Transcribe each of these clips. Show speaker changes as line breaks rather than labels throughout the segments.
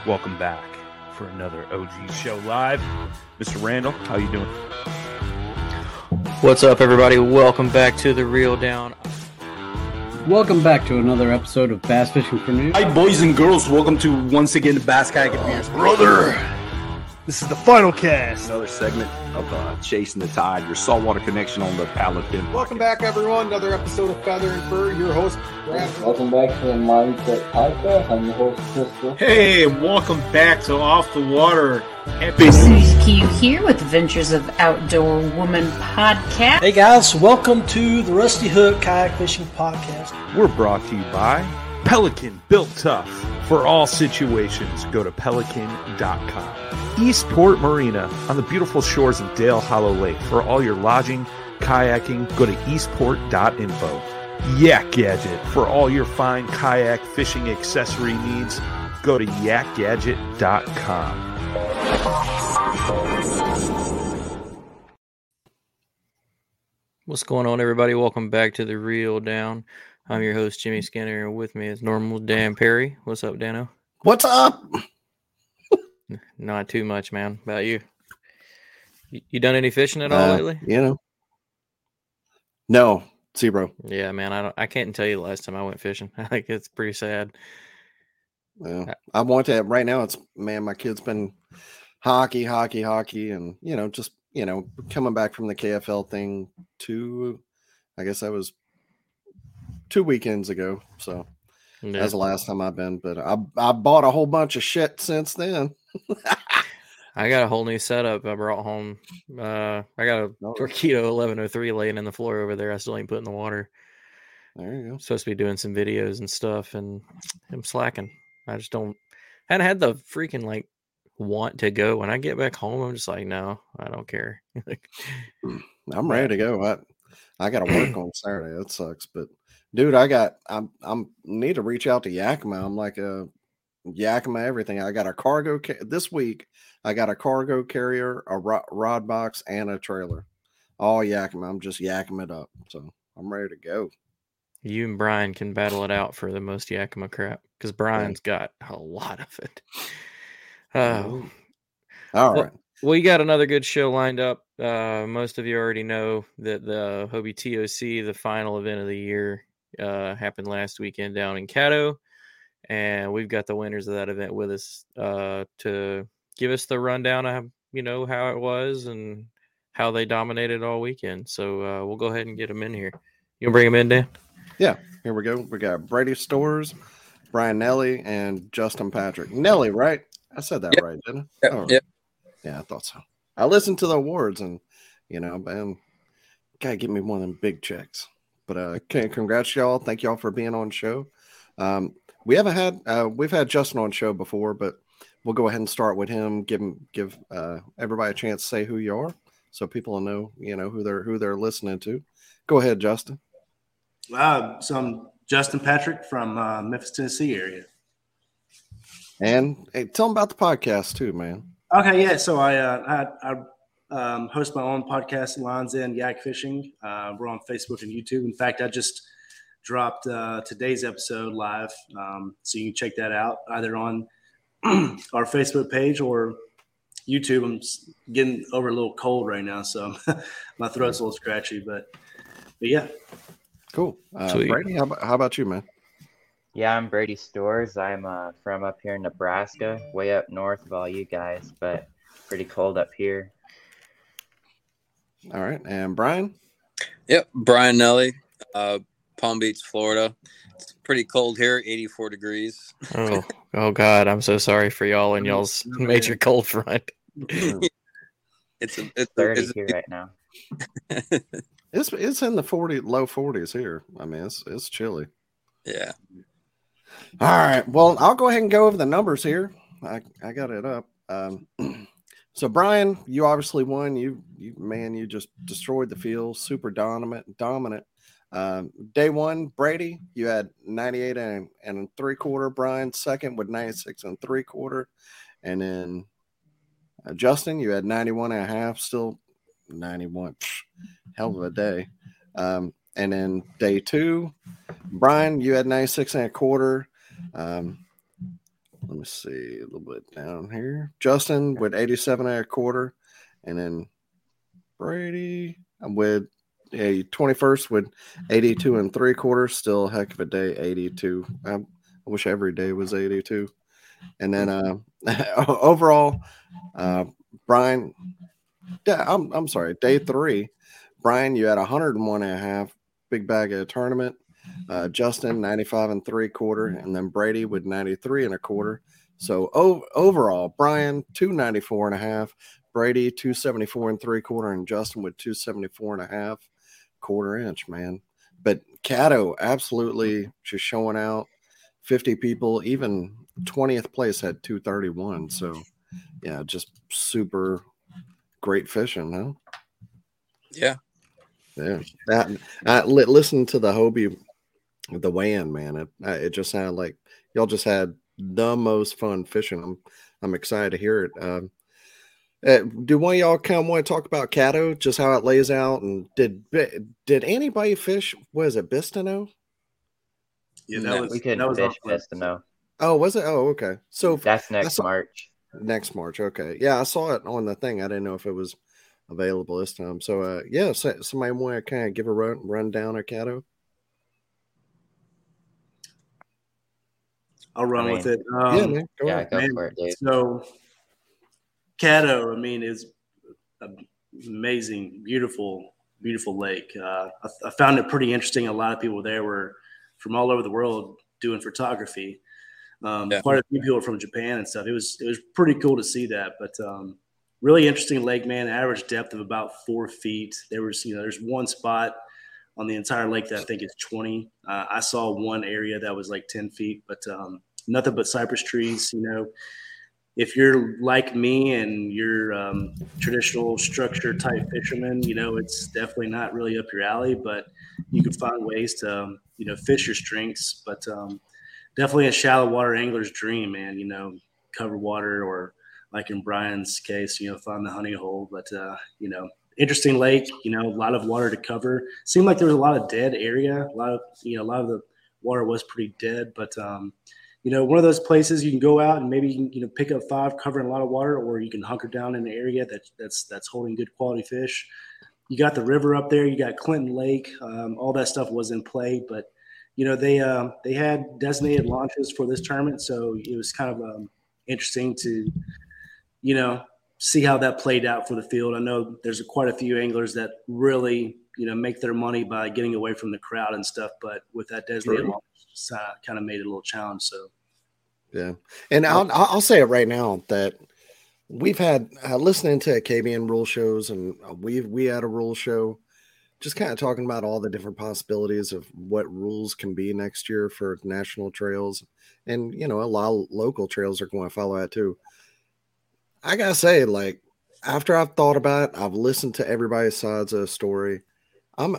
Welcome back for another OG Show Live. Mr. Randall, how you doing?
What's up, everybody? Welcome back to The Reel Down.
Welcome back to another episode of Bass Fishing for News.
Hi, boys and girls. Welcome to once again the Bass Kayak Beers.
Brother, this is the final cast.
Another segment of Chasing the Tide, your saltwater connection on the Pelican.
Welcome back, everyone. Another episode of Feather and Fur. Your host, Brad.
Welcome back to the Mindset Podcast. I'm your host, Crystal.
Hey, welcome back to Off the Water.
Susie Q here with Adventures of Outdoor Woman podcast.
Hey guys, welcome to the Rusty Hook Kayak Fishing Podcast.
We're brought to you by Pelican, built tough for all situations. Go to pelican.com. Eastport Marina on the beautiful shores of Dale Hollow Lake. For all your lodging, kayaking, go to eastport.info. Yak Gadget. For all your fine kayak fishing accessory needs, go to yakgadget.com.
What's going on, everybody? Welcome back to The Reel Down. I'm your host, Jimmy Skinner, and with me as normal, Dan Perry. What's up, Dano?
What's up?
Not too much, man. About you? You done any fishing at all lately?
No, zero.
Yeah, man. I can't tell you the last time I went fishing. I think it's pretty sad.
Well, I want to. Right now, my kid's been hockey, and just coming back from the KFL thing. I guess that was 2 weekends ago. So that's the last time I've been. But I bought a whole bunch of shit since then.
I got a whole new setup I brought home. I got a Torqeedo 1103 laying in the floor over there. I still ain't put in the water.
There you go.
Supposed to be doing some videos and stuff, and I'm slacking. I just hadn't had the freaking want to go. When I get back home, I'm just like, no, I don't care.
I'm ready to go. I got to work on Saturday. That sucks, but dude, I need to reach out to Yakima. I'm like Yakima everything. I got a cargo this week. I got a cargo carrier, a rod box, and a trailer. All Yakima. I'm just Yakima it up. So I'm ready to go.
You and Brian can battle it out for the most Yakima crap because Brian's got a lot of it.
All right.
Well, you got another good show lined up. Most of you already know that the Hobie TOC, the final event of the year, happened last weekend down in Caddo. And we've got the winners of that event with us to give us the rundown of, how it was and how they dominated all weekend. So we'll go ahead and get them in here. You gonna bring them in, Dan?
Yeah, here we go. We got Brady Stores, Brian Nelly, and Justin Patrick. Nelly, right? I said that right, didn't I?
Yep.
Yeah, I thought so. I listened to the awards and, man, gotta get me one of them big checks. But congrats, y'all. Thank y'all for being on the show. We've had Justin on show before, but we'll go ahead and start with him. Give everybody a chance to say who you are, so people will know, who they're listening to. Go ahead, Justin.
So I'm Justin Patrick from Memphis, Tennessee area.
And hey, tell them about the podcast too, man.
Okay, yeah. So I host my own podcast, Lines End Yak Fishing. We're on Facebook and YouTube. In fact, I just dropped today's episode live, so you can check that out either on our Facebook page or YouTube. I'm getting over a little cold right now, so my throat's a little scratchy, but yeah.
Cool. Brady, how about you, man?
Yeah, I'm Brady Stores. I'm from up here in Nebraska, way up north of all you guys, but pretty cold up here.
All right. And Brian?
Yep, Brian Nelly, Palm Beach, Florida. It's pretty cold here, 84 degrees.
Oh God, I'm so sorry for y'all and y'all's major cold front.
It's 30 here right now.
It's in the low 40s here. I mean, it's chilly.
Yeah.
All right. Well, I'll go ahead and go over the numbers here. I got it up. So Brian, you obviously won. You just destroyed the field. Super dominant. Day one, Brady, you had 98 and 3/4. Brian second with 96 and 3/4, and then Justin, you had 91.5. Still 91. Hell of a day. And then day two, Brian, you had 96 and 1/4. let me see a little bit down here. Justin with 87 and a quarter, and then Brady with 21st with 82 and 3/4. Still a heck of a day, 82. I wish every day was 82. And then overall, Brian, I'm sorry, day 3, Brian, you had 101 and a half, big bag of a tournament. Justin 95 and 3/4, and then Brady with 93 and a quarter. So overall, Brian 294 and a half, Brady 274 and 3/4, and Justin with 274 and a half, quarter-inch, man. But Caddo absolutely just showing out. 50 people, even 20th place had 231. So yeah, just super great fishing, huh?
Yeah.
Listen to the Hobie, the weigh-in, man. It just sounded like y'all just had the most fun fishing. I'm excited to hear it. Do one of y'all kind of want to talk about Caddo, just how it lays out? And did anybody fish? What is it, Bistino?
Yeah,
we couldn't fish Bistino.
Oh, was it? Oh, okay. So
that's next March.
Next March, okay. Yeah, I saw it on the thing. I didn't know if it was available this time. So, yeah, somebody want to kind of give a rundown of Caddo?
I'll run with it.
Yeah, man. Go ahead.
Go for it, Dave.
So, Caddo, I mean, is an amazing, beautiful lake. I found it pretty interesting. A lot of people there were from all over the world doing photography. Quite a few people from Japan and stuff. It was pretty cool to see that. But really interesting lake, man. Average depth of about 4 feet. There's one spot on the entire lake that I think is 20. I saw one area that was like 10 feet, but nothing but cypress trees. If you're like me and you're traditional structure type fisherman, it's definitely not really up your alley, but you can find ways to, fish your strengths. But definitely a shallow water angler's dream, man, cover water, or like in Brian's case, find the honey hole. But, interesting lake, a lot of water to cover. Seemed like there was a lot of dead area. A lot of the water was pretty dead, but, one of those places you can go out and maybe you can pick up 5 covering a lot of water, or you can hunker down in an area that's holding good quality fish. You got the river up there. You got Clinton Lake. All that stuff was in play, but they had designated launches for this tournament, so it was kind of interesting to see how that played out for the field. I know there's quite a few anglers that really make their money by getting away from the crowd and stuff, but with that designated launch, kind of made it a little challenge. So
yeah, and I'll say it right now that we've had listening to KBN rule shows, and we had a rule show, just kind of talking about all the different possibilities of what rules can be next year for national trails, and a lot of local trails are going to follow that too. I gotta say, like, after I've thought about it, I've listened to everybody's sides of the story. I'm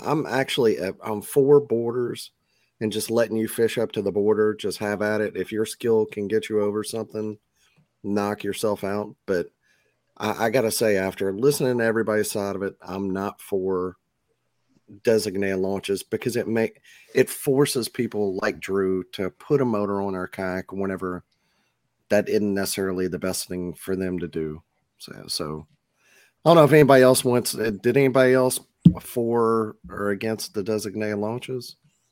for borders and just letting you fish up to the border. Just have at it. If your skill can get you over something, knock yourself out. But I gotta say, after listening to everybody's side of it, I'm not for designated launches, because it forces people like Drew to put a motor on our kayak whenever that isn't necessarily the best thing for them to do. So I don't know if anybody else did anybody else for or against the designated launches?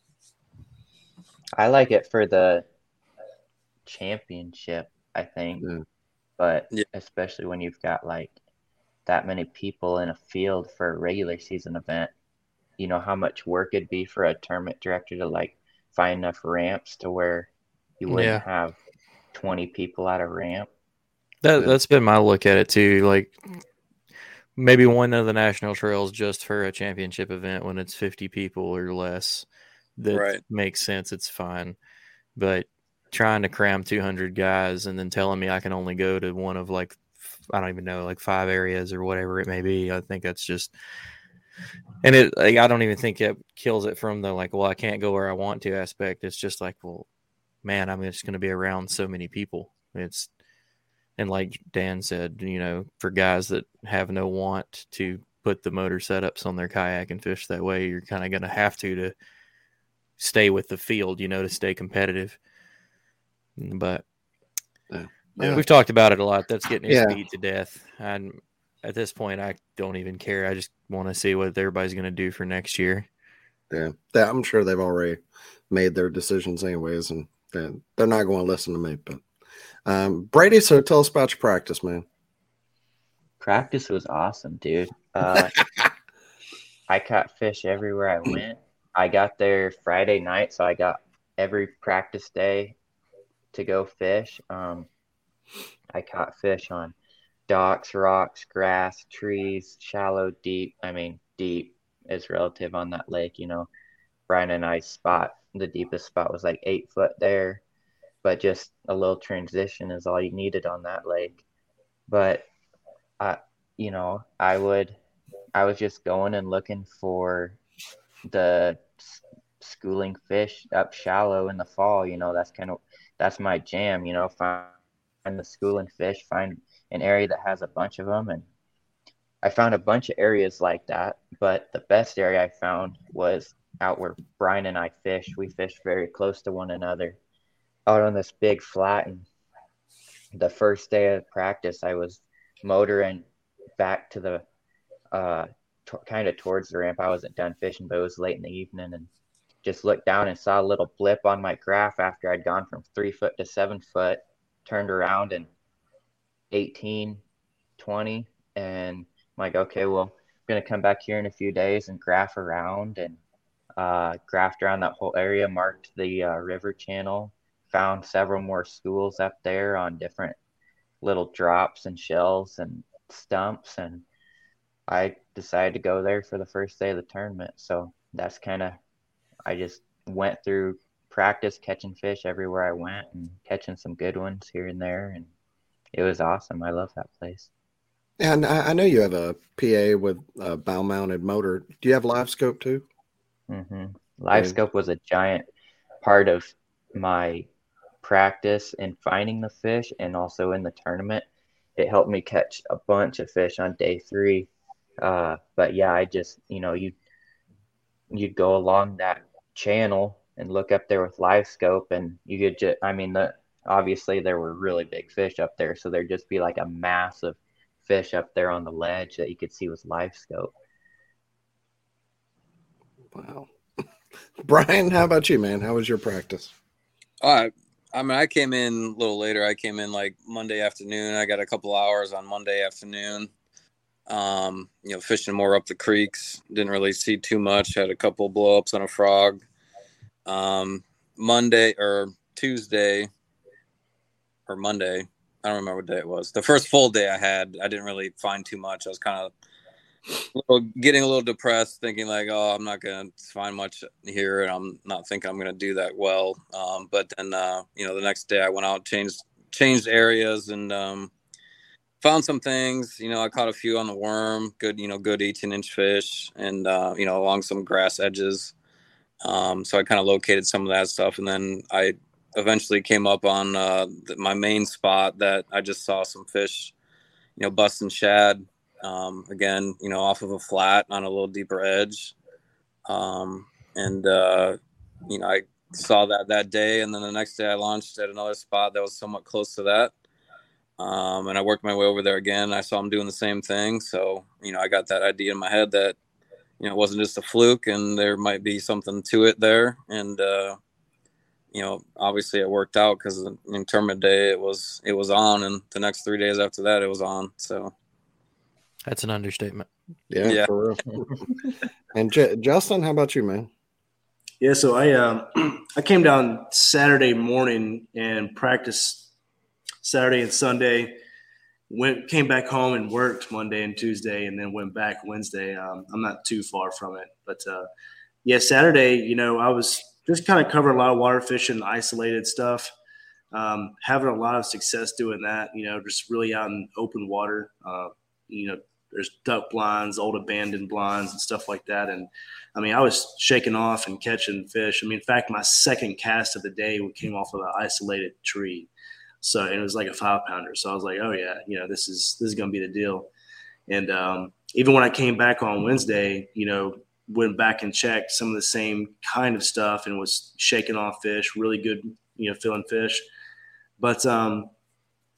I like it for the championship, I think, but especially when you've got like that many people in a field for a regular season event, how much work it'd be for a tournament director to like find enough ramps to where you wouldn't have 20 people at a ramp.
That's been my look at it too. Like maybe one of the national trails just for a championship event when it's 50 people or less. That makes sense. It's fine. But trying to cram 200 guys and then telling me I can only go to one of like, I don't even know, like 5 areas or whatever it may be. I think that's just, and I don't even think it kills it from the like, well, I can't go where I want to aspect. It's just like, well, man, I'm just going to be around so many people. And like Dan said, for guys that have no want to put the motor setups on their kayak and fish that way, you're kind of going to have to stay with the field, to stay competitive. But
Yeah.
We've talked about it a lot. That's getting us
Yeah.
beat to death. And at this point, I don't even care. I just want to see what everybody's going to do for next year.
Yeah. I'm sure they've already made their decisions anyways, and they're not going to listen to me. But Brady, so tell us about your practice, man.
Practice was awesome, dude. I caught fish everywhere I went. I got there Friday night, so I got every practice day to go fish. I caught fish on docks, rocks, grass, trees, shallow, deep. I mean, deep is relative on that lake. You know, Brian and I's spot, the deepest spot was like 8 foot there, but just a little transition is all you needed on that lake. But I was just going and looking for the schooling fish up shallow in the fall. You know, that's my jam. You know, find the schooling fish, find an area that has a bunch of them, and I found a bunch of areas like that. But the best area I found was out where Brian and I fished. We fished very close to one another out on this big flat. And the first day of practice, I was motoring back to the kind of towards the ramp. I wasn't done fishing, but it was late in the evening, and just looked down and saw a little blip on my graph after I'd gone from 3 foot to 7 foot, turned around and 18, 20. And I'm like, okay, well, I'm going to come back here in a few days and graph around, and graphed around that whole area, marked the river channel, found several more schools up there on different little drops and shells and stumps. And I decided to go there for the first day of the tournament. So that's I just went through practice catching fish everywhere I went and catching some good ones here and there. And it was awesome. I love that place.
And I know you have a PA with a bow mounted motor. Do you have live scope too?
Mm-hmm. Live scope was a giant part of my practice in finding the fish, and also in the tournament. It helped me catch a bunch of fish on day 3. But yeah, I just, you'd go along that channel and look up there with live scope, and you could just, obviously there were really big fish up there, so there'd just be like a mass of fish up there on the ledge that you could see with live scope.
Wow. Brian, how about you, man? How was your practice?
I came in a little later. I came in like Monday afternoon. I got a couple hours on Monday afternoon. Fishing more up the creeks. Didn't really see too much. Had a couple blow-ups on a frog. Monday or Tuesday or Monday, I don't remember what day it was. The first full day I had, I didn't really find too much. I was kind of getting a little depressed, thinking like, oh, I'm not going to find much here, and I'm not thinking I'm going to do that well. But then, the next day I went out, changed areas, and found some things. I caught a few on the worm, good 18-inch fish, and, along some grass edges. So I kind of located some of that stuff, and then I eventually came up on my main spot that I just saw some fish, busting shad. Again, off of a flat on a little deeper edge. I saw that day, and then the next day I launched at another spot that was somewhat close to that. And I worked my way over there again. I saw him doing the same thing. So, I got that idea in my head that, it wasn't just a fluke and there might be something to it there. And, obviously it worked out because in tournament day it was on, and the next 3 days after that it was on. So.
That's an understatement.
Yeah. For real. And Justin, how about you, man?
Yeah, so I came down Saturday morning and practiced Saturday and Sunday. Came back home and worked Monday and Tuesday, and then went back Wednesday. I'm not too far from it, but Saturday, I was just kind of covering a lot of water fishing, isolated stuff. Having a lot of success doing that. Just really out in open water. There's duck blinds, old abandoned blinds and stuff like that. And I was shaking off and catching fish. In fact, my second cast of the day came off of an isolated tree. So, and it was like a 5-pounder. So I was like, oh yeah, this is going to be the deal. And even when I came back on Wednesday, went back and checked some of the same kind of stuff and was shaking off fish, really good, feeling fish. But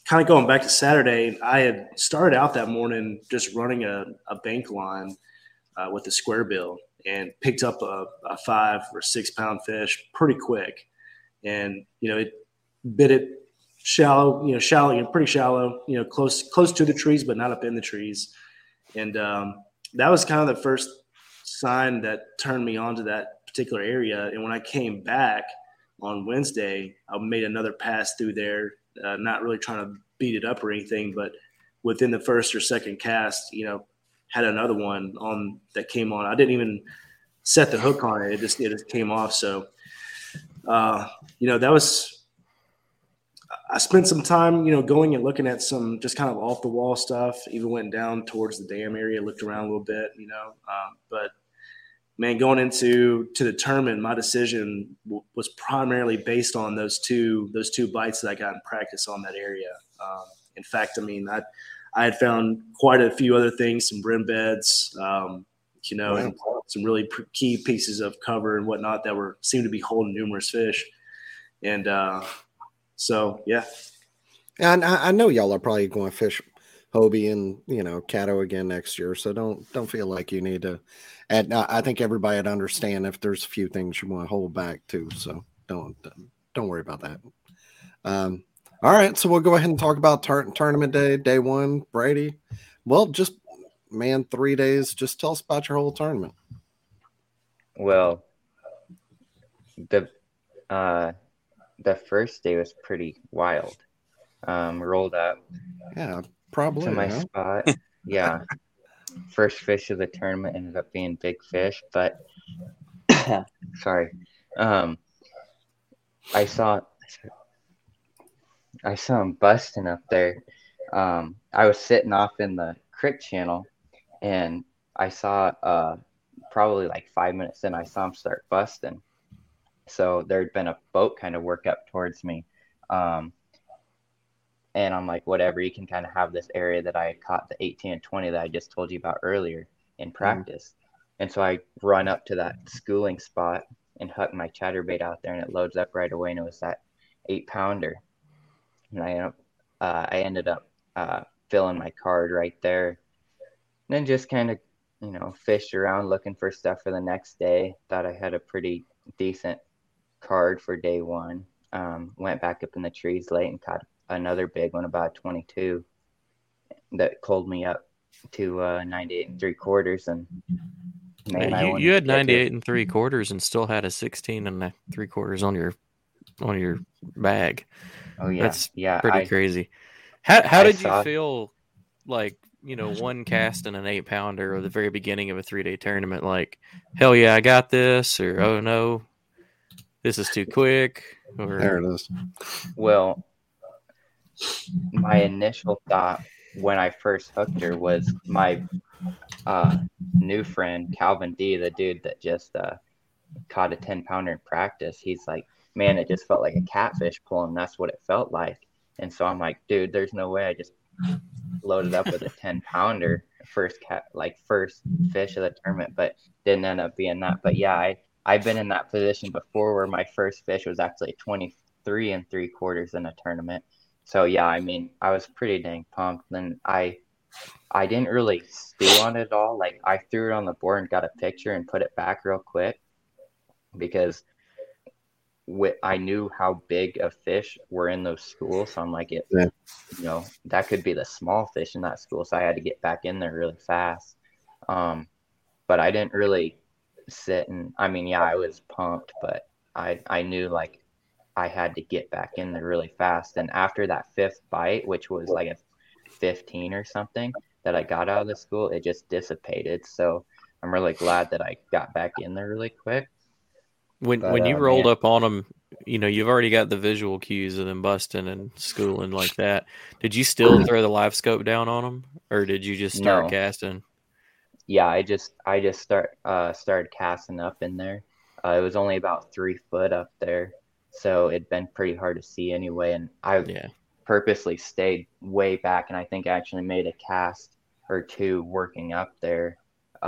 kind of going back to Saturday, I had started out that morning just running a bank line with a square bill and picked up a 5 or 6 pound fish pretty quick. And, it bit it shallow, pretty shallow, close to the trees, but not up in the trees. And that was kind of the first sign that turned me on to that particular area. And when I came back on Wednesday, I made another pass through there, not really trying to beat it up or anything, but within the first or second cast, had another one on that came on. I didn't even set the hook on it. It just came off. So, that was, I spent some time, going and looking at some just kind of off the wall stuff, even went down towards the dam area, looked around a little bit, but man, going into the tournament, my decision was primarily based on those two bites that I got in practice on that area. In fact, I had found quite a few other things, some brim beds, and some really key pieces of cover and whatnot that seemed to be holding numerous fish. And so, yeah.
And I know y'all are probably going to fish Hobie and, Caddo again next year. So don't feel like you need to. And I think everybody would understand if there's a few things you want to hold back too. So don't worry about that. All right. So we'll go ahead and talk about tournament day one, Brady. Well, 3 days. Just tell us about your whole tournament.
Well, the first day was pretty wild. Rolled up.
Yeah, probably.
To my spot. Yeah. First fish of the tournament ended up being big fish, but sorry. I saw him busting up there. I was sitting off in the creek channel, and I saw probably like 5 minutes in, I saw him start busting. So there'd been a boat kind of work up towards me. And I'm like, whatever, you can kind of have this area that I caught the 18 and 20 that I just told you about earlier in practice. And so I run up to that schooling spot and hook my chatterbait out there, and it loads up right away, and it was that 8-pounder. And I ended up filling my card right there. And then just kind of, fished around looking for stuff for the next day. Thought I had a pretty decent card for day one. Went back up in the trees late and caught another big one, about 22, that called me up to 98 3/4. And man,
you had 98 3/4 and still had a 16 3/4 on your bag.
Oh yeah,
that's pretty crazy. How did you feel like, one cast in an 8-pounder or the very beginning of a 3-day tournament? Like, hell yeah, I got this, or oh no, this is too quick. Or
there it is.
Well, my initial thought when I first hooked her was my new friend Calvin D, the dude that just caught a 10-pounder in practice. He's like, man, it just felt like a catfish pulling. That's what it felt like. And so I'm like, dude, there's no way I just loaded up with a 10-pounder first fish of the tournament, but didn't end up being that. But yeah, I've been in that position before where my first fish was actually 23 3/4 in a tournament. So yeah, I was pretty dang pumped. Then I didn't really stew on it at all. Like, I threw it on the board and got a picture and put it back real quick because I knew how big of fish were in those schools. So I'm like, that could be the small fish in that school. So I had to get back in there really fast. But I didn't really sit and, I was pumped, but I knew like I had to get back in there really fast. And after that 5th bite, which was like a 15 or something that I got out of the school, it just dissipated. So I'm really glad that I got back in there really quick.
When you rolled up on them, you've already got the visual cues of them busting and schooling like that. Did you still throw the live scope down on them, or did you just start casting?
Yeah, I just started casting up in there. It was only about 3 foot up there, so it'd been pretty hard to see anyway. And I purposely stayed way back, and I think I actually made a cast or two working up there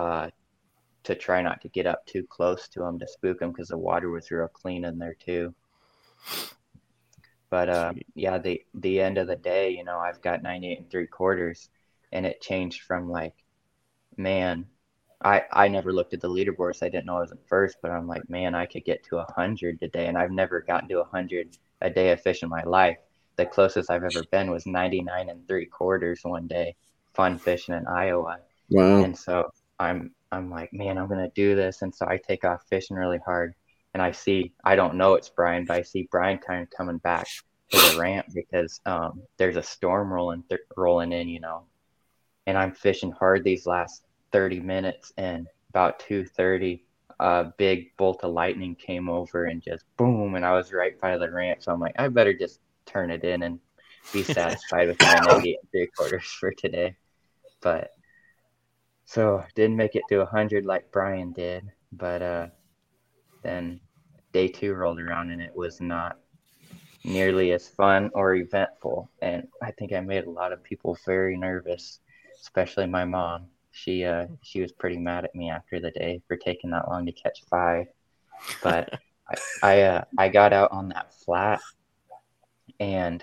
to try not to get up too close to them to spook them, because the water was real clean in there too. But yeah, the end of the day, you know, I've got 98 3/4, and it changed from like, man, I never looked at the leaderboard, so I didn't know I was in first, but I'm like, man, I could get to 100 today, and I've never gotten to 100 a day of fish in my life. The closest I've ever been was 99 3/4 one day, fun fishing in Iowa.
Wow.
And so I'm like, man, I'm gonna do this, and so I take off fishing really hard, and I don't know it's Brian, but I see Brian kind of coming back to the ramp because there's a storm rolling in, you know, and I'm fishing hard these last 30 minutes, and about 2:30, a big bolt of lightning came over and just boom, and I was right by the ramp. So I'm like, I better just turn it in and be satisfied with my 98 3/4 for today. But so didn't make it to 100 like Brian did, but then day 2 rolled around and it was not nearly as fun or eventful, and I think I made a lot of people very nervous, especially my mom. She was pretty mad at me after the day for taking that long to catch 5, but I got out on that flat, and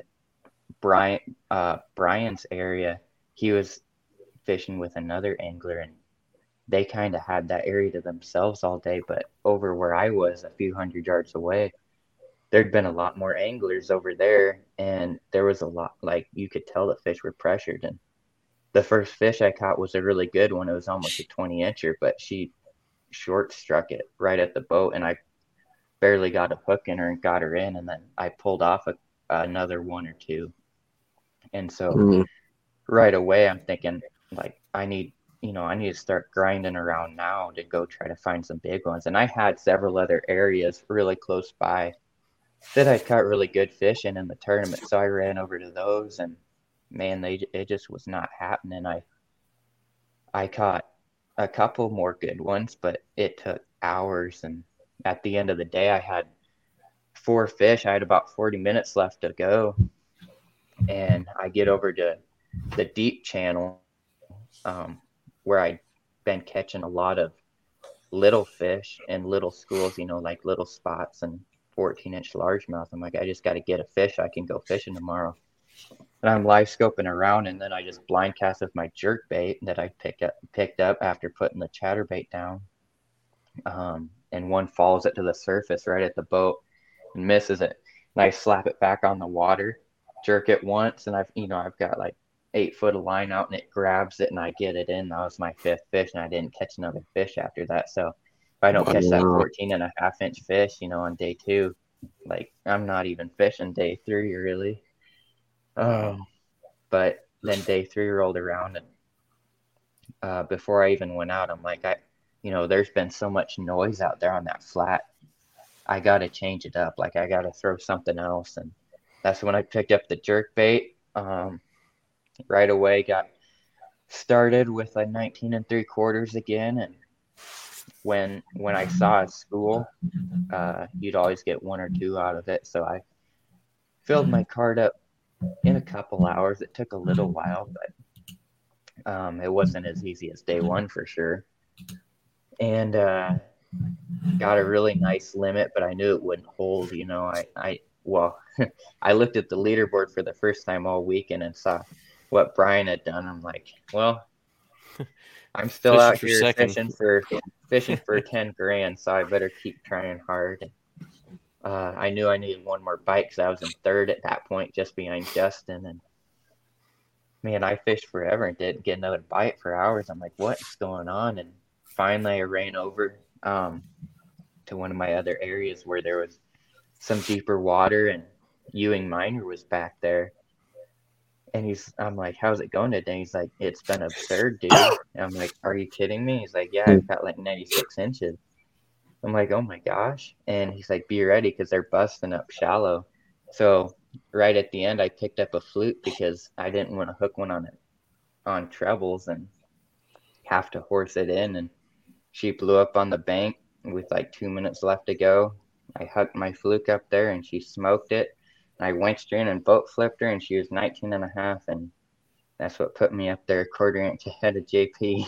Brian's area, he was fishing with another angler, and they kind of had that area to themselves all day. But over where I was, a few hundred yards away, there'd been a lot more anglers over there, and there was a lot, like, you could tell the fish were pressured. And the first fish I caught was a really good one. It was almost a 20-incher, but she short struck it right at the boat, and I barely got a hook in her and got her in, and then I pulled off another 1 or 2. And so right away I'm thinking, like, I need to start grinding around now to go try to find some big ones. And I had several other areas really close by that I caught really good fish in the tournament. So I ran over to those, and man, it just was not happening. I caught a couple more good ones, but it took hours. And at the end of the day, I had 4 fish. I had about 40 minutes left to go. And I get over to the deep channel, where I'd been catching a lot of little fish and little schools, you know, like little spots and 14-inch largemouth. I'm like, I just got to get a fish. I can go fishing tomorrow. And I'm live scoping around, and then I just blind cast with my jerk bait that I picked up after putting the chatterbait down. And one falls it to the surface right at the boat and misses it. And I slap it back on the water, jerk it once, and I've got like 8 foot of line out, and it grabs it, and I get it in. That was my 5th fish, and I didn't catch another fish after that. So if I don't catch that 14.5-inch fish, you know, on day 2, like, I'm not even fishing day 3 really. But then day 3 rolled around, and before I even went out, I'm like, there's been so much noise out there on that flat. I got to change it up. Like, I got to throw something else. And that's when I picked up the jerk bait. Right away got started with a 19 3/4 again. And when I saw a school, you'd always get 1 or 2 out of it. So I filled my cart up in a couple hours. It took a little while, but it wasn't as easy as day 1 for sure. And got a really nice limit, but I knew it wouldn't hold. You know, I looked at the leaderboard for the first time all weekend and saw what Brian had done. I'm like, well, I'm still out here fishing for 10 grand, so I better keep trying hard. I knew I needed 1 more bite because I was in 3rd at that point, just behind Justin. And man, I fished forever and didn't get another bite for hours. I'm like, what's going on? And finally I ran over to one of my other areas where there was some deeper water, and Ewing Minor was back there. And I'm like, how's it going today? He's like, it's been absurd, dude. And I'm like, are you kidding me? He's like, yeah, I've got like 96 inches. I'm like, oh my gosh. And he's like, be ready because they're busting up shallow. So right at the end, I picked up a fluke because I didn't want to hook one on trebles and have to horse it in. And she blew up on the bank with like 2 minutes left to go. I hooked my fluke up there, and she smoked it. I winched her in and boat flipped her, and she was 19.5, and that's what put me up there 1/4 inch ahead of JP.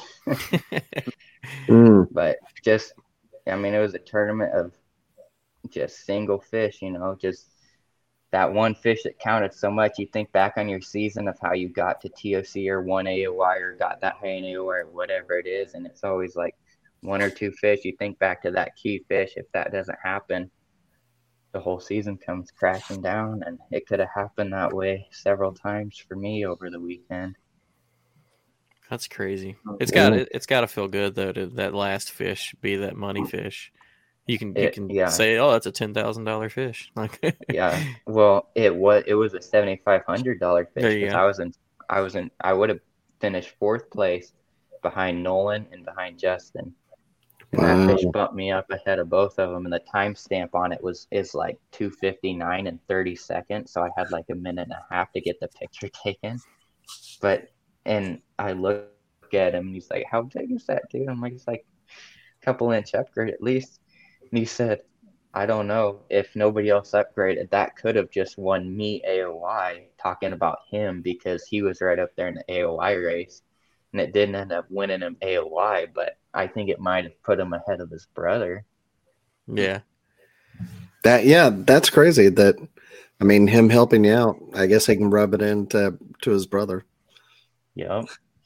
But it was a tournament of just single fish, you know, just that one fish that counted so much, you think back on your season of how you got to TOC or one AOY or got that high in AOY or whatever it is, and it's always like 1 or 2 fish. You think back to that key fish. If that doesn't happen, the whole season comes crashing down, and it could have happened that way several times for me over the weekend.
That's crazy. It's got to feel good though to that last fish be that money fish. You can say, oh, that's a $10,000 fish. Like
yeah, well, it was a $7,500 fish because I would have finished 4th place behind Nolan and behind Justin. And that fish bumped me up ahead of both of them, and the timestamp on it is like 2:59 and 30 seconds. So I had like a minute and a half to get the picture taken. And I look at him, and he's like, "How big is that, dude?" I'm like, "It's like a couple inch upgrade at least." And he said, "I don't know. If nobody else upgraded, that could have just won me AOY." Talking about him because he was right up there in the AOY race, and it didn't end up winning him AOY, but I think it might have put him ahead of his brother.
Yeah.
That's crazy. Him helping you out, I guess he can rub it into his brother.
Yep.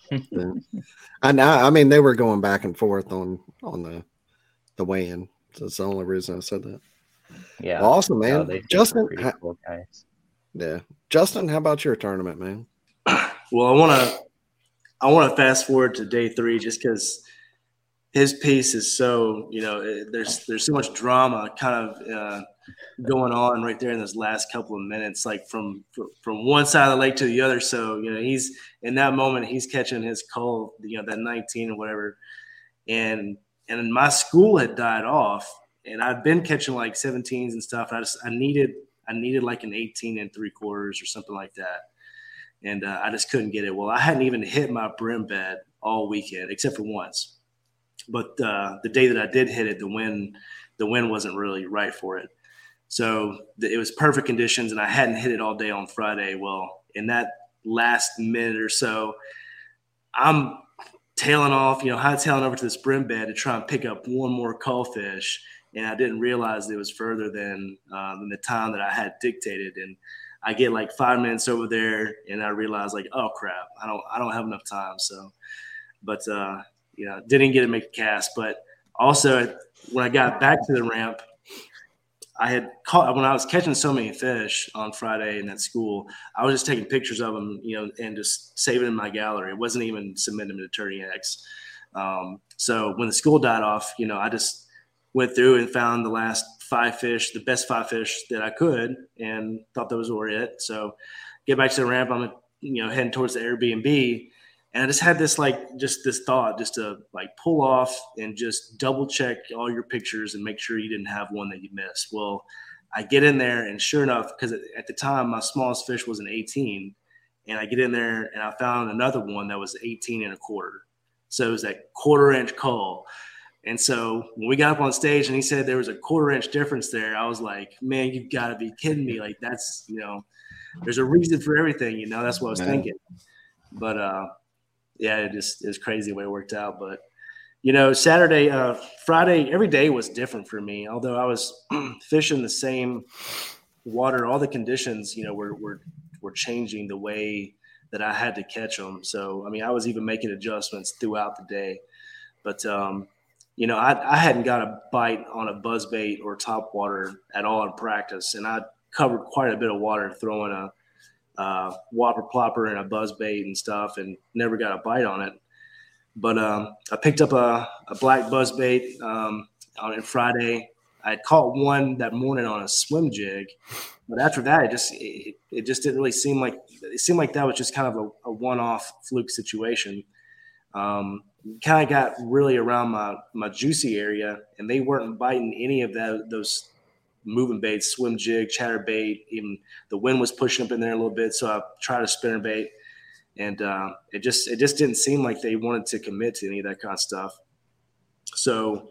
I mean, they were going back and forth on the weigh-in. So that's the only reason I said that.
Yeah.
Well, awesome, man.
No,
Justin,
cool guys.
Yeah. Justin, how about your tournament, man?
Well, I want to fast forward to day 3 just because his piece is so, there's so much drama kind of going on right there in those last couple of minutes, like from one side of the lake to the other. So, he's in that moment, he's catching his cull, that 19 or whatever. And my school had died off, and I'd been catching like 17s and stuff. I needed like an 18 3/4 or something like that. And I just couldn't get it. Well, I hadn't even hit my brim bed all weekend except for once. But the day that I did hit it, the wind wasn't really right for it. So it was perfect conditions, and I hadn't hit it all day on Friday. Well, in that last minute or so, I'm tailing off, hightailing over to this brim bed to try and pick up one more cullfish, and I didn't realize it was further than the time that I had dictated. And I get like 5 minutes over there, and I realize like, oh crap, I don't have enough time. So, but didn't get to make a cast. But also when I got back to the ramp, I had caught, when I was catching so many fish on Friday in that school, I was just taking pictures of them, and just saving in my gallery. It wasn't even submitting them to Tourney X. So when the school died off, I just went through and found the last 5 fish, the best 5 fish that I could, and thought those were it. So get back to the ramp, I'm heading towards the Airbnb, and I just had this this thought just to like pull off and just double check all your pictures and make sure you didn't have one that you missed. Well, I get in there, and sure enough, because at the time my smallest fish was an 18, and I get in there and I found another one that was 18 1/4. So it was that 1/4 inch cull. And so when we got up on stage and he said there was a 1/4 inch difference there, I was like, man, you've got to be kidding me. Like that's, there's a reason for everything, that's what I was thinking. But it was crazy the way it worked out. But, Saturday, Friday, every day was different for me. Although I was fishing the same water, all the conditions, were changing the way that I had to catch them. So, I was even making adjustments throughout the day. But, I hadn't got a bite on a buzzbait or topwater at all in practice, and I covered quite a bit of water throwing a whopper plopper and a buzzbait and stuff, and never got a bite on it. But I picked up a black buzzbait on Friday. I had caught one that morning on a swim jig, but after that, it just didn't really seem like that was just kind of a one-off fluke situation. Kind of got really around my juicy area, and they weren't biting any of those moving baits, swim jig, chatterbait. Even the wind was pushing up in there a little bit, so I tried a spinnerbait, and it just didn't seem like they wanted to commit to any of that kind of stuff. So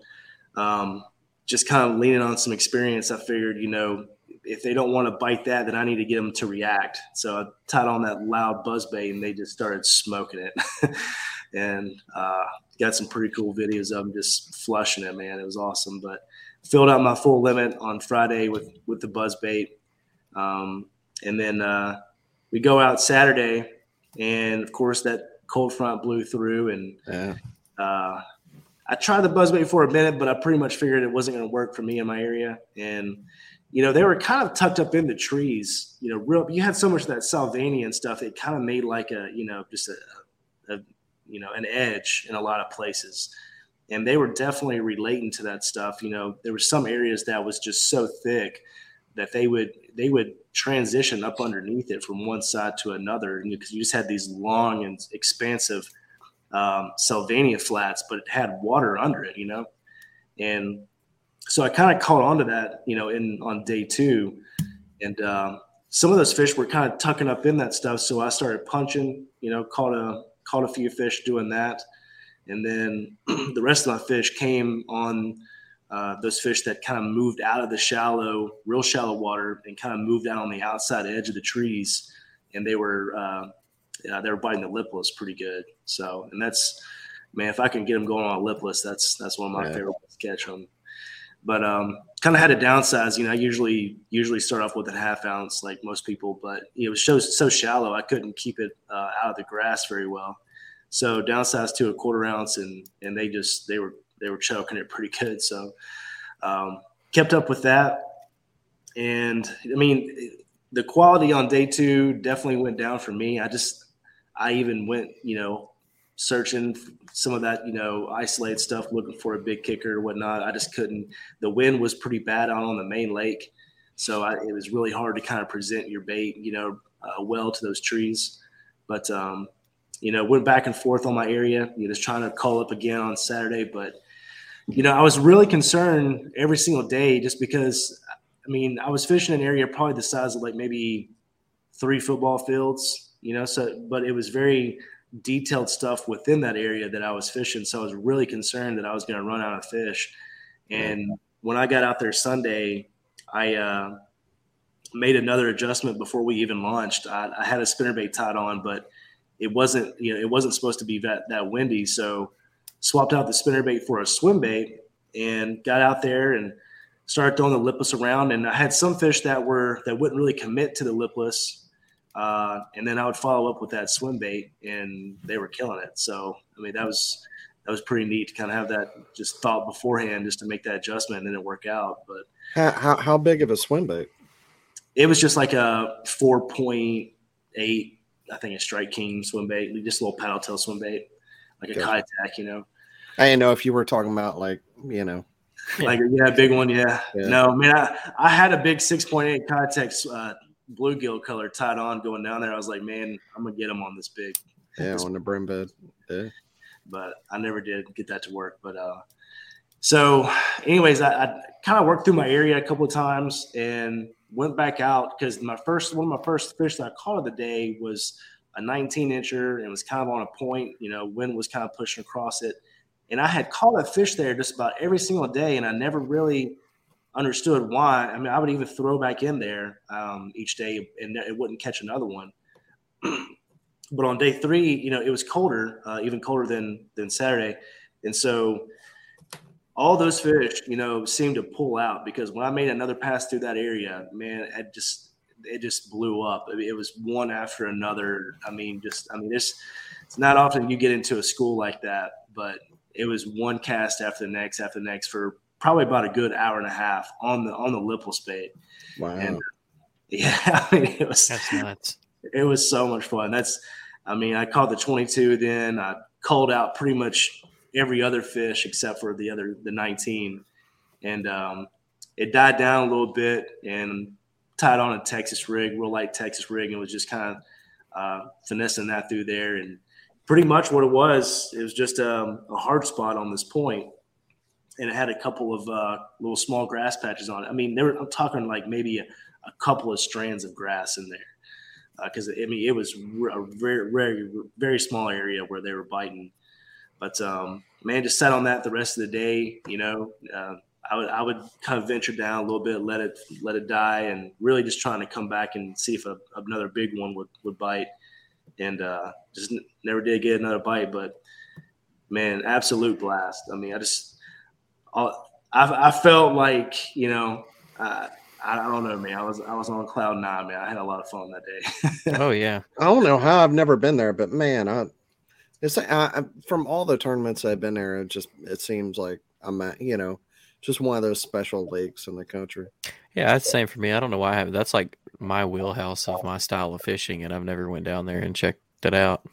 just kind of leaning on some experience, I figured, if they don't want to bite that, then I need to get them to react. So I tied on that loud buzzbait, and they just started smoking it. And got some pretty cool videos of them just flushing it, man. It was awesome. But filled out my full limit on Friday with the buzzbait. And then we go out Saturday, and of course that cold front blew through, and I tried the buzzbait for a minute, but I pretty much figured it wasn't going to work for me in my area. And, they were kind of tucked up in the trees, you had so much of that Salvanian stuff. It kind of made like just an edge in a lot of places. And they were definitely relating to that stuff. There were some areas that was just so thick that they would transition up underneath it from one side to another, because you just had these long and expansive Sylvania flats, but it had water under it, and so I kind of caught onto that, on day 2, and some of those fish were kind of tucking up in that stuff. So I started punching, caught a few fish doing that, and then the rest of my fish came on those fish that kind of moved out of the real shallow water and kind of moved out on the outside edge of the trees, and they were biting the lipless pretty good. So, and that's, man, if I can get them going on a lipless, that's one of my favorite ones to catch them. But kind of had to downsize. I usually start off with a 1/2 ounce like most people, but it was so shallow I couldn't keep it out of the grass very well. So downsized to a 1/4 ounce, and they were choking it pretty good. So kept up with that, and I mean the quality on day 2 definitely went down for me. I even went searching some of that, isolated stuff, looking for a big kicker or whatnot. I just couldn't. The wind was pretty bad out on the main lake, so it was really hard to kind of present your bait, well to those trees. But, went back and forth on my area, just trying to call up again on Saturday. But, I was really concerned every single day just because, I was fishing an area probably the size of like maybe 3 football fields, but it was very detailed stuff within that area that I was fishing. So I was really concerned that I was going to run out of fish. And when I got out there Sunday, I made another adjustment before we even launched. I had a spinnerbait tied on, but it wasn't supposed to be that windy. So swapped out the spinnerbait for a swim bait and got out there and started throwing the lipless around. And I had some fish that wouldn't really commit to the lipless. And then I would follow up with that swim bait, and they were killing it. So, that was pretty neat to kind of have that just thought beforehand just to make that adjustment, and then it worked out. But
how big of a swim bait?
It was just like a 4.8, I think, a Strike King swim bait, just a little paddle tail swim bait, like a Kai tack,
I didn't know if you were talking about like,
like, a big one. Yeah. No, I had a big 6.8 Kai tack bluegill color tied on going down there. I was like, man, I'm gonna get him on this big.
Yeah, on the brim bed. Yeah.
But I never did get that to work. But so anyways, I kind of worked through my area a couple of times and went back out because one of my first fish that I caught of the day was a 19-incher and was kind of on a point. Wind was kind of pushing across it. And I had caught a fish there just about every single day, and I never really understood why. I would even throw back in there each day, and it wouldn't catch another one. But on day 3, it was colder, even colder than Saturday, and so all those fish, seemed to pull out because when I made another pass through that area, man, it just blew up. It was one after another. It's not often you get into a school like that, but it was one cast after the next for probably about a good hour and a half on the lipless bait.
Wow.
And it was
that's nuts.
It was so much fun. I caught the 22 then. I called out pretty much every other fish except for the 19. And it died down a little bit and tied on a Texas rig, real light Texas rig, and was just kind of finessing that through there. And pretty much what it was just a hard spot on this point. And it had a couple of little small grass patches on it. I'm talking like maybe a couple of strands of grass in there. Because, it was a very, very, very small area where they were biting. But, just sat on that the rest of the day. I would kind of venture down a little bit, let it die, and really just trying to come back and see if another big one would bite. And just never did get another bite. But, man, absolute blast. I felt like, I I don't know, man. I was on cloud nine, man. I had a lot of fun that day.
Oh yeah.
I don't know how I've never been there, but man, it's from all the tournaments I've been there, it seems like I'm at, just one of those special lakes in the country.
Yeah, that's the same for me. I don't know why I haven't. That's like my wheelhouse of my style of fishing, and I've never went down there and checked it out.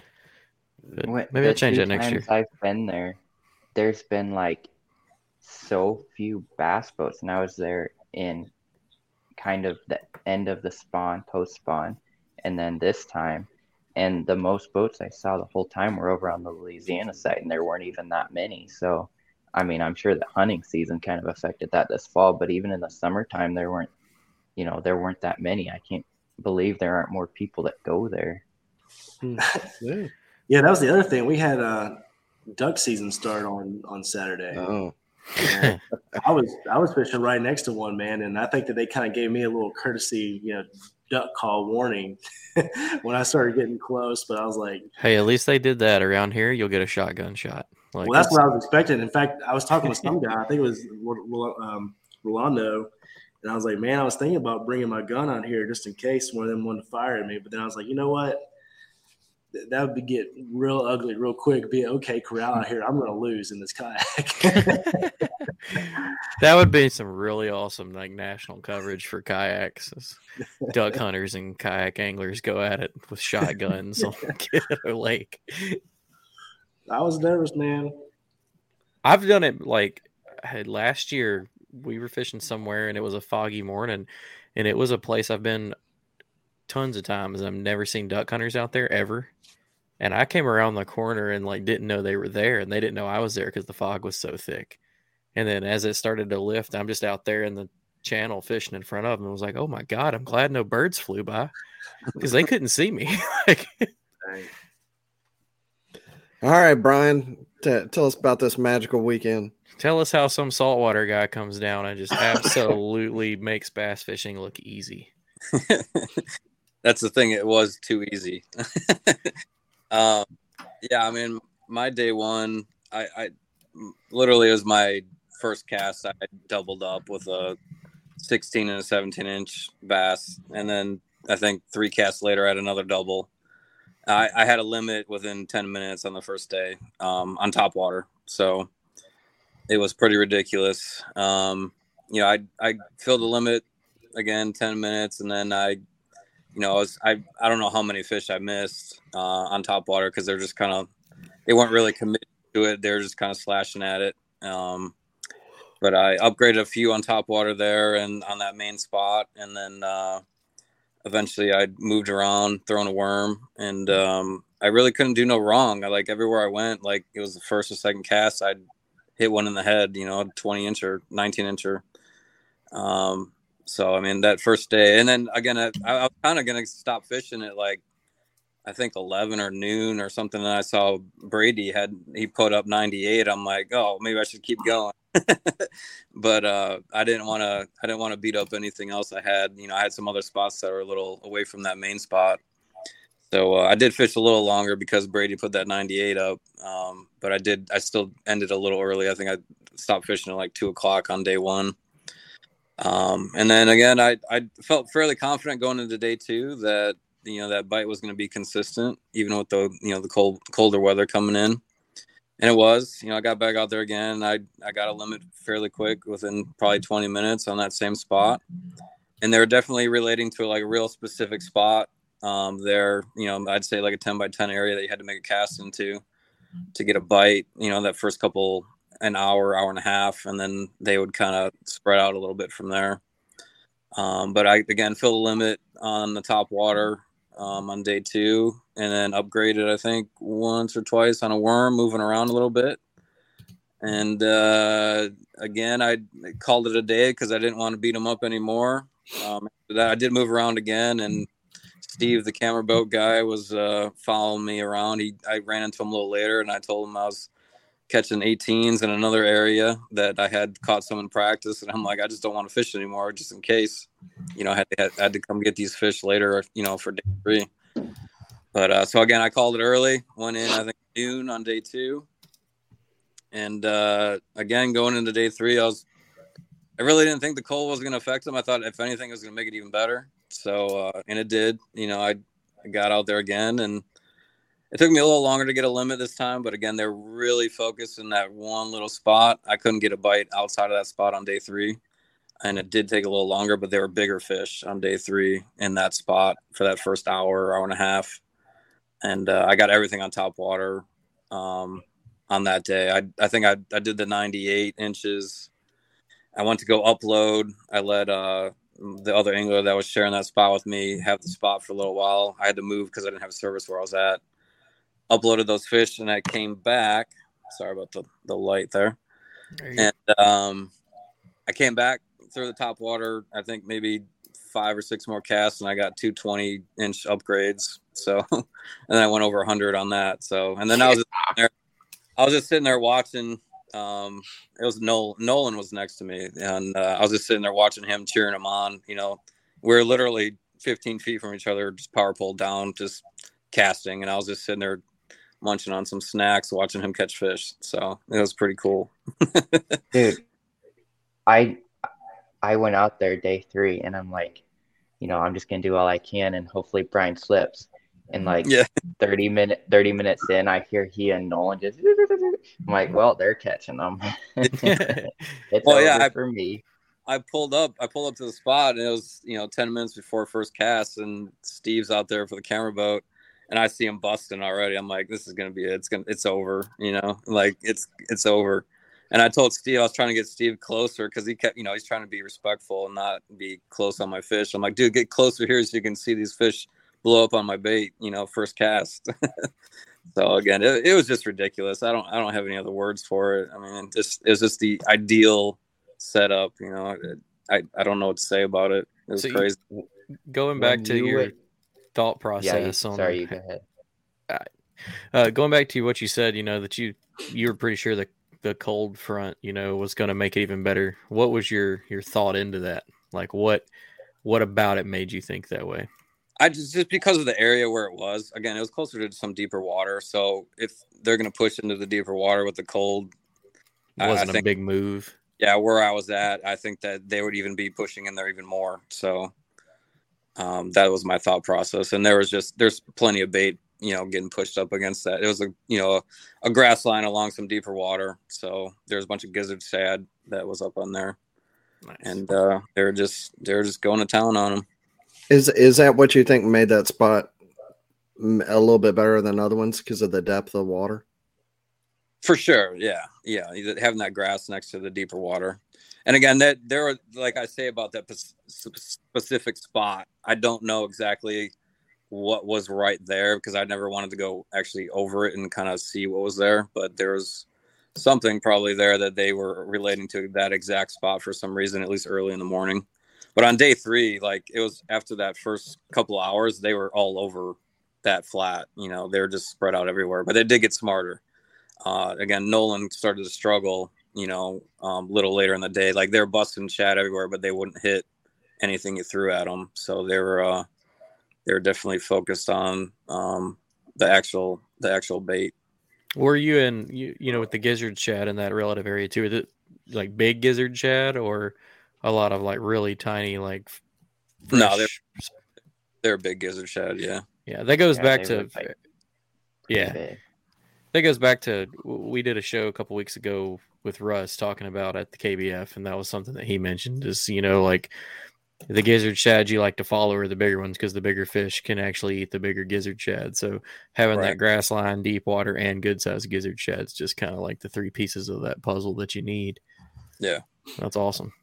But maybe I'll change that next year.
I've been there. There's been like so few bass boats, and I was there in kind of the end of the spawn, post spawn, and then this time, and the most boats I saw the whole time were over on the Louisiana side, and there weren't even that many. So, I mean, I'm sure the hunting season kind of affected that this fall, but even in the summertime, there weren't that many. I can't believe there aren't more people that go there.
Yeah, that was the other thing. We had duck season start on Saturday.
Oh.
I was fishing right next to one, man, and I think that they kind of gave me a little courtesy, duck call warning when I started getting close. But I was like,
hey, at least they did that. Around here, you'll get a shotgun shot.
Well, that's what I was expecting. In fact, I was talking with some guy. I think it was Rolando, and I was like, man, I was thinking about bringing my gun out here just in case one of them wanted to fire at me. But then I was like, you know what? That would get real ugly real quick. Be okay, corral out here. I'm going to lose in this kayak.
That would be some really awesome national coverage for kayaks. Duck hunters and kayak anglers go at it with shotguns on Kiddo Lake.
I was nervous, man.
I've done it last year. We were fishing somewhere and it was a foggy morning, and it was a place I've been tons of times. I've never seen duck hunters out there ever. And I came around the corner and didn't know they were there, and they didn't know I was there because the fog was so thick. And then as it started to lift, I'm just out there in the channel fishing in front of them. And was like, oh my God, I'm glad no birds flew by because they couldn't see me.
All right, Brian, tell us about this magical weekend.
Tell us how some saltwater guy comes down and just absolutely makes bass fishing look easy.
That's the thing. It was too easy. Yeah, I mean, my day one, I literally, it was my first cast. I doubled up with a 16 and a 17-inch bass. And then I think 3 casts later, I had another double. I had a limit within 10 minutes on the first day on top water. So it was pretty ridiculous. I filled the limit again, 10 minutes. And then I don't know how many fish I missed on top water because they're just they weren't really committed to it. They're just kind of slashing at it. But I upgraded a few on top water there and on that main spot. And then eventually I moved around, throwing a worm. And I really couldn't do no wrong. Everywhere I went, it was the first or second cast, I'd hit one in the head, 20-incher, 19-incher. So, I mean, that first day, and then again, I was kind of going to stop fishing at I think 11 or noon or something. And I saw Brady he put up 98. I'm like, oh, maybe I should keep going. But I didn't want to beat up anything else I had. I had some other spots that were a little away from that main spot. So I did fish a little longer because Brady put that 98 up. But I still ended a little early. I think I stopped fishing at 2:00 on day one. And then again, I felt fairly confident going into day two that, that bite was going to be consistent, even with the colder weather coming in. And it was, I got back out there again. I got a limit fairly quick within probably 20 minutes on that same spot. And they were definitely relating to a real specific spot. There, I'd say a 10 by 10 area that you had to make a cast into to get a bite, that first couple, an hour and a half, and then they would kind of spread out a little bit from there. But I, again, filled the limit on the top water on day two, and then upgraded, I think, once or twice on a worm, moving around a little bit. And again, I called it a day because I didn't want to beat them up anymore. After that, I did move around again, and Steve, the camera boat guy, was following me around. I ran into him a little later, and I told him I was catching 18s in another area that I had caught some in practice. And I'm like, I just don't want to fish anymore just in case, I had to come get these fish later, for day 3. But so again, I called it early, went in, I think noon on day 2. And again, going into day 3, I I really didn't think the cold was going to affect them. I thought, if anything, it was going to make it even better. So, and it did. I got out there again, and it took me a little longer to get a limit this time. But again, they're really focused in that one little spot. I couldn't get a bite outside of that spot on day 3. And it did take a little longer, but they were bigger fish on day 3 in that spot for that first hour and a half. And I got everything on top water on that day. I think I did the 98 inches. I went to go upload. I let the other angler that was sharing that spot with me have the spot for a little while. I had to move because I didn't have service where I was at. Uploaded those fish, and I came back. Sorry about the light there. And I came back through the top water, I think maybe 5 or 6 more casts, and I got 2 20-inch upgrades. So, and then I went over 100 on that. So, and then I was just sitting there watching. It was Nolan was next to me, and I was just sitting there watching him, cheering him on. We're literally 15 feet from each other, just power pole down, just casting, and I was just sitting there munching on some snacks, watching him catch fish. So it was pretty cool.
Dude, I went out there day 3, and I'm like, I'm just gonna do all I can, and hopefully Brian slips. And 30 minutes in, I hear he and Nolan just. I'm like, well, they're catching them. It's over for me.
I pulled up to the spot, and it was 10 minutes before first cast, and Steve's out there for the camera boat, and I see him busting already. I'm like, this is gonna be it. It's over. It's over. And I told Steve, I was trying to get Steve closer because he kept, he's trying to be respectful and not be close on my fish. I'm like, dude, get closer here so you can see these fish blow up on my bait, first cast. So again, it was just ridiculous. I don't have any other words for it. I mean, it was just the ideal setup. I don't know what to say about it. It was crazy.
Going back to your thought process.
You go
ahead. Going back to what you said, that you were pretty sure that the cold front, was going to make it even better. What was your thought into that? Like what about it made you think that way?
I just because of the area where it was. Again, it was closer to some deeper water. So if they're going to push into the deeper water with the cold,
it wasn't a big move.
Yeah, where I was at, I think that they would even be pushing in there even more. So that was my thought process. And there's plenty of bait, getting pushed up against that. It was a grass line along some deeper water. So there's a bunch of gizzard shad that was up on there. Nice. And they were just going to town on them.
Is that what you think made that spot a little bit better than other ones because of the depth of water?
For sure, yeah. Having that grass next to the deeper water, and again, that there were, like I say about that specific spot, I don't know exactly what was right there because I never wanted to go actually over it and kind of see what was there, but there was something probably there that they were relating to that exact spot for some reason, at least early in the morning. But on day 3, it was after that first couple of hours, they were all over that flat. They were just spread out everywhere. But they did get smarter. Again, Nolan started to struggle, a little later in the day. They were busting shad everywhere, but they wouldn't hit anything you threw at them. So they were definitely focused on the actual bait.
Were you in, with the gizzard shad in that relative area too? Is it big gizzard shad or a lot of really tiny fresh?
No, they're big gizzard shad.
Yeah. That goes back to that goes back to we did a show a couple weeks ago with Russ talking about at the KBF, and that was something that he mentioned is the gizzard shad you like to follow are the bigger ones because the bigger fish can actually eat the bigger gizzard shad. So having that grass line, deep water, and good sized gizzard shad is just kind of like the 3 pieces of that puzzle that you need.
Yeah,
that's awesome.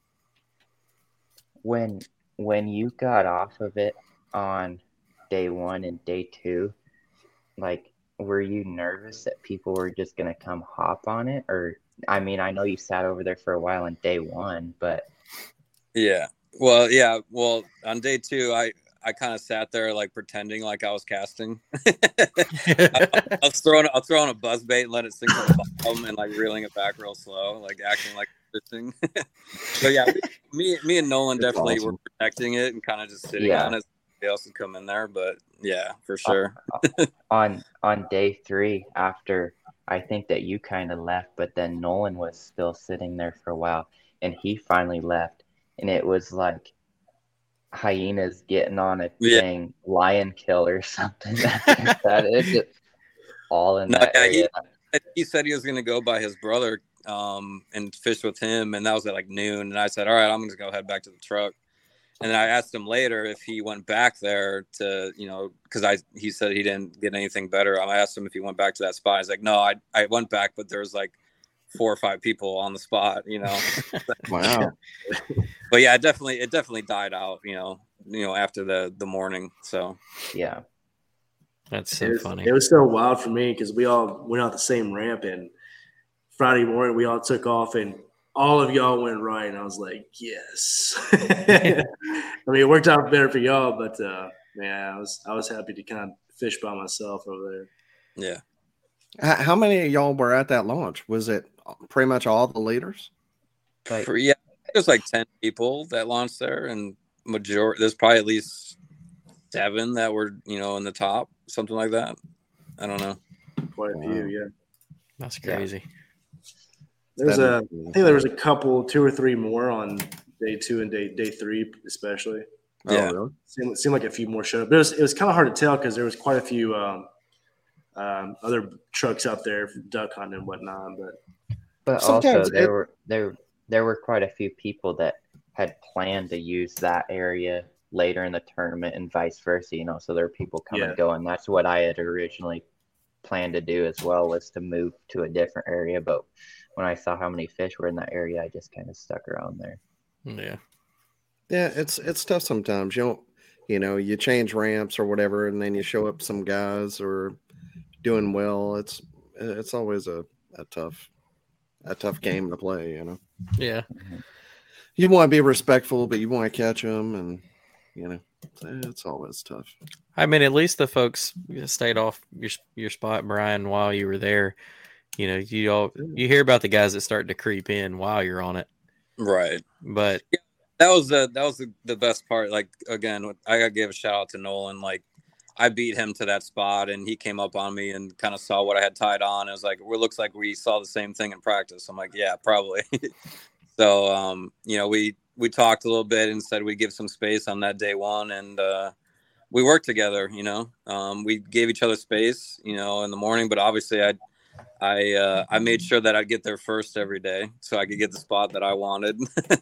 When you got off of it on day 1 and day 2, were you nervous that people were just going to come hop on it? Or, I mean, I know you sat over there for a while on day 1, but.
Yeah. Well, on day 2, I kind of sat there pretending like I was casting. I'll throw on a buzz bait and let it sink on the bottom and reeling it back real slow, acting like fishing. But yeah, me and Nolan definitely were protecting it and kind of just sitting on it. Somebody else would come in there, but yeah, for sure.
on day 3, after I think that you kind of left, but then Nolan was still sitting there for a while. and he finally left, and it was like hyenas getting on a thing, lion kill or something. It's just all in that area.
He said he was going to go by his brother and fish with him, and that was at like noon. And I said, all right, I'm going to go head back to the truck. And then I asked him later if he went back there to, because he said he didn't get anything better. I asked him if he went back to that spot. He's like, no, I went back, but there was like 4 or 5 people on the spot,
Wow.
But yeah, it definitely died out, after the morning. So
yeah,
that's so funny.
It was so wild for me because we all went out the same ramp, and Friday morning we all took off, and all of y'all went right, and I was like, yes. I mean, it worked out better for y'all, but I was happy to kind of fish by myself over there.
Yeah.
How many of y'all were at that launch? Was it pretty much all the leaders?
There's like 10 people that launched there, and there's probably at least 7 that were, in the top, something like that. I don't know.
Quite a few, yeah.
That's crazy.
I think there was a couple, 2 or 3 more on day 2 and day 3, especially.
Yeah.
Oh,
really? Seemed like a few more showed up. But it was kind of hard to tell because there was quite a few other trucks out there for duck hunting and whatnot.
But also there were quite a few people that had planned to use that area later in the tournament and vice versa. So there were people come and go, and that's what I had originally planned to do as well, was to move to a different area. But when I saw how many fish were in that area, I just kind of stuck around there.
Yeah, it's tough sometimes. You change ramps or whatever, and then you show up some guys or doing well. It's always a tough game to play.
Yeah.
You want to be respectful, but you want to catch them, and it's always tough.
I mean, at least the folks stayed off your spot, Brian, while you were there. You hear about the guys that start to creep in while you're on it,
right?
But
that was the best part. Like, again, I gotta give a shout out to Nolan. Like, I beat him to that spot, and he came up on me and kind of saw what I had tied on. It was like, it looks like we saw the same thing in practice. I'm like, yeah, probably. So, we talked a little bit and said we'd give some space on that day 1, and we worked together. We gave each other space, in the morning, but obviously I made sure that I'd get there first every day so I could get the spot that I wanted.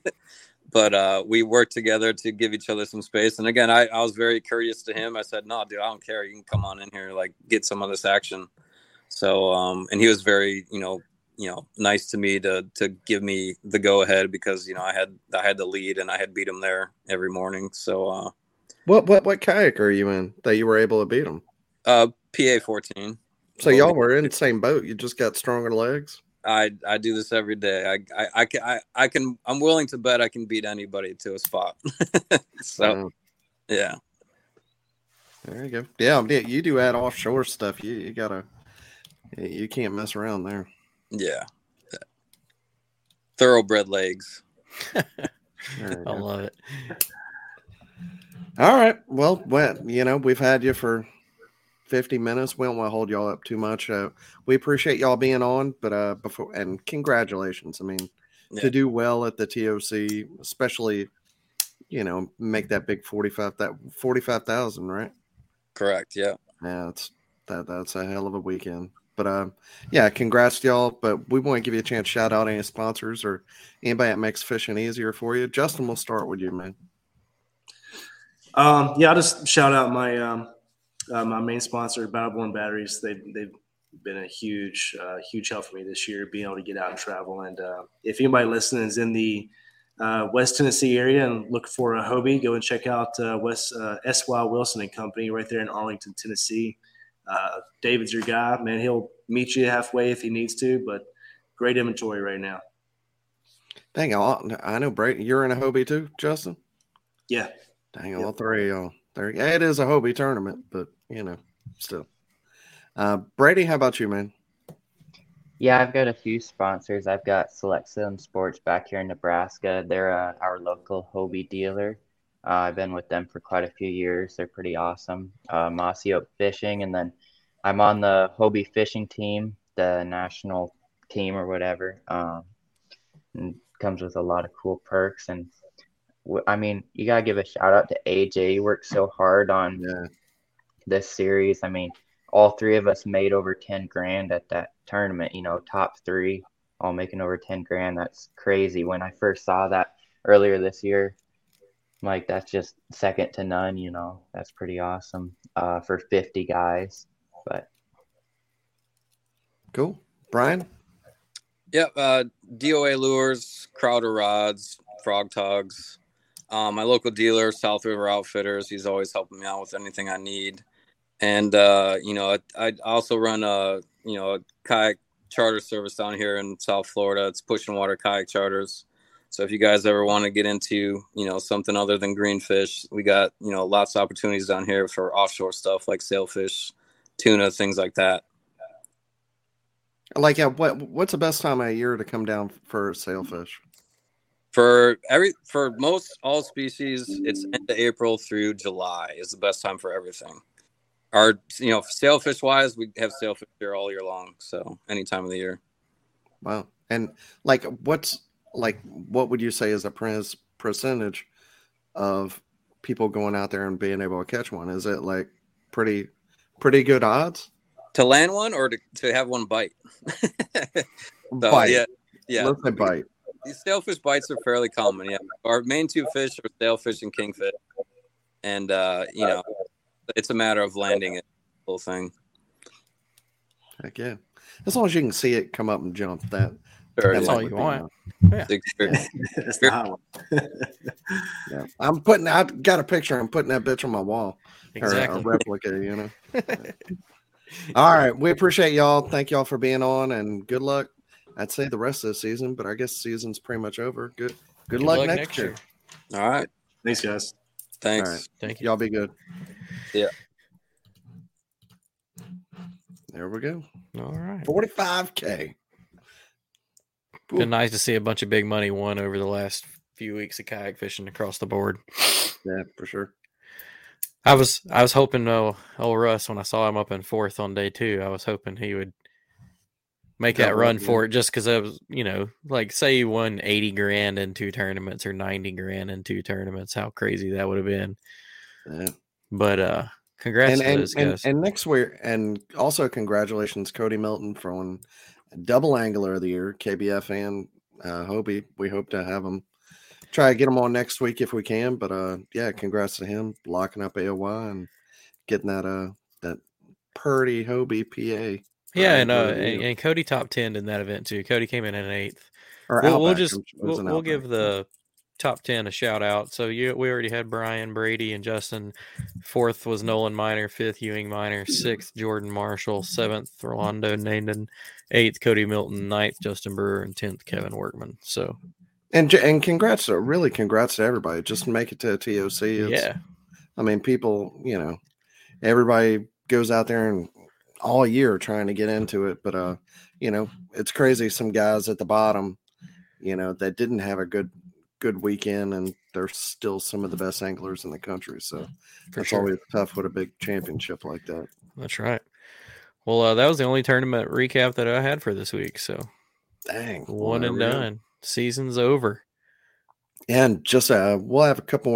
But we worked together to give each other some space. And again, I was very courteous to him. I said, no, dude, I don't care. You can come on in here, like, get some of this action. So, and he was very, nice to me to give me the go ahead because, I had the lead and I had beat him there every morning. So,
what kayak are you in that you were able to beat him?
PA 14.
So y'all were in the same boat. You just got stronger legs.
I do this every day. I'm willing to bet I can beat anybody to a spot. So, yeah.
There you go. Yeah, you do add offshore stuff. You can't mess around there.
Yeah. Thoroughbred legs.
I love it.
All right. Well, we've had you for 50 minutes. We don't want to hold y'all up too much. We appreciate y'all being on, but and congratulations. I mean, to do well at the TOC, especially, make that big 45,000, right?
Correct. Yeah.
Yeah, that's a hell of a weekend. But congrats to y'all. But we want to give you a chance to shout out any sponsors or anybody that makes fishing easier for you. Justin, we'll start with you, man.
I'll just shout out my my main sponsor, Battleborn Batteries. They've been a huge help for me this year, being able to get out and travel. And if anybody listening is in the West Tennessee area and look for a Hobie, go and check out S.Y. Wilson and Company right there in Arlington, Tennessee. David's your guy, man. He'll meet you halfway if he needs to, but great inventory right now.
Dang, I know, Brady, you're in a Hobie too, Justin?
Yeah.
Dang, all 3 of y'all. Yeah, it is a Hobie tournament, but, still. Brady, how about you, man?
Yeah, I've got a few sponsors. I've got Select Zone Sports back here in Nebraska. They're our local Hobie dealer. I've been with them for quite a few years. They're pretty awesome. Mossy Oak Fishing, and then I'm on the Hobie fishing team, the national team or whatever. And comes with a lot of cool perks. And I mean, you got to give a shout out to AJ. He worked so hard on this series. I mean, all three of us made over 10 grand at that tournament, you know, top three, all making over 10 grand. That's crazy. When I first saw that earlier this year, like, that's just second to none, you know. That's pretty awesome for 50 guys. But
cool. Brian?
Yep. DOA Lures, Crowder Rods, Frog Togs. My local dealer, South River Outfitters, he's always helping me out with anything I need. And, you know, I also run a kayak charter service down here in South Florida. It's Push and Water Kayak Charters. So if you guys ever want to get into, you know, something other than greenfish, we got, you know, lots of opportunities down here for offshore stuff like sailfish, tuna, things like that.
Like, what's the best time of year to come down for sailfish?
For most all species, it's end of April through July is the best time for everything. Our, you know, sailfish wise, we have sailfish here all year long. So any time of the year.
Wow. And like, what would you say is a percentage of people going out there and being able to catch one? Is it like pretty good odds
to land one or to have one bite?
Bite.
Yeah.
Let's say bite.
These sailfish bites are fairly common. Yeah, our main two fish are sailfish and kingfish, and you know, it's a matter of landing it. Whole thing.
Heck yeah! As long as you can see it come up and jump,
that's all you want.
Yeah. Yeah. I've got a picture. I'm putting that bitch on my wall.
Exactly.
Or a replica, you know. All right. We appreciate y'all. Thank y'all for being on, and good luck. I'd say the rest of the season, but I guess the season's pretty much over. Good luck next year.
All right.
Thanks, guys.
Thanks.
All right.
Thank you.
Y'all be good.
Yeah.
There we go.
All right.
45K.
Been nice to see a bunch of big money won over the last few weeks of kayak fishing across the board.
Yeah, for sure.
I was hoping old Russ, when I saw him up in fourth on day 2, I was hoping he would make that run for it, just because I was, you know, like, say you won 80 grand in 2 tournaments or 90 grand in 2 tournaments, how crazy that would have been.
Yeah.
But congrats to those guys.
And next week, and also congratulations, Cody Milton, for winning double angler of the year, KBF and Hobie. We hope to have him. Try to get him on next week if we can, but yeah, congrats to him locking up AOY and getting that Purdy Hobie PA.
Yeah, and Cody top 10 in that event too. Cody came in at 8th. We'll give the top 10 a shout out. So we already had Brian Brady and Justin. 4th was Nolan Miner, 5th Ewing Miner, 6th Jordan Marshall, 7th Rolando Nanden, 8th Cody Milton, 9th Justin Brewer, and 10th Kevin Workman. So
and congrats to everybody. Just make it to TOC.
Yeah,
I mean, people, you know, everybody goes out there and all year trying to get into it, but you know, it's crazy. Some guys at the bottom, you know, that didn't have a good weekend, and they're still some of the best anglers in the country. So it's always tough with a big championship like that.
That's right. Well, that was the only tournament recap that I had for this week. So
dang,
one and done. Season's over.
And just we'll have a couple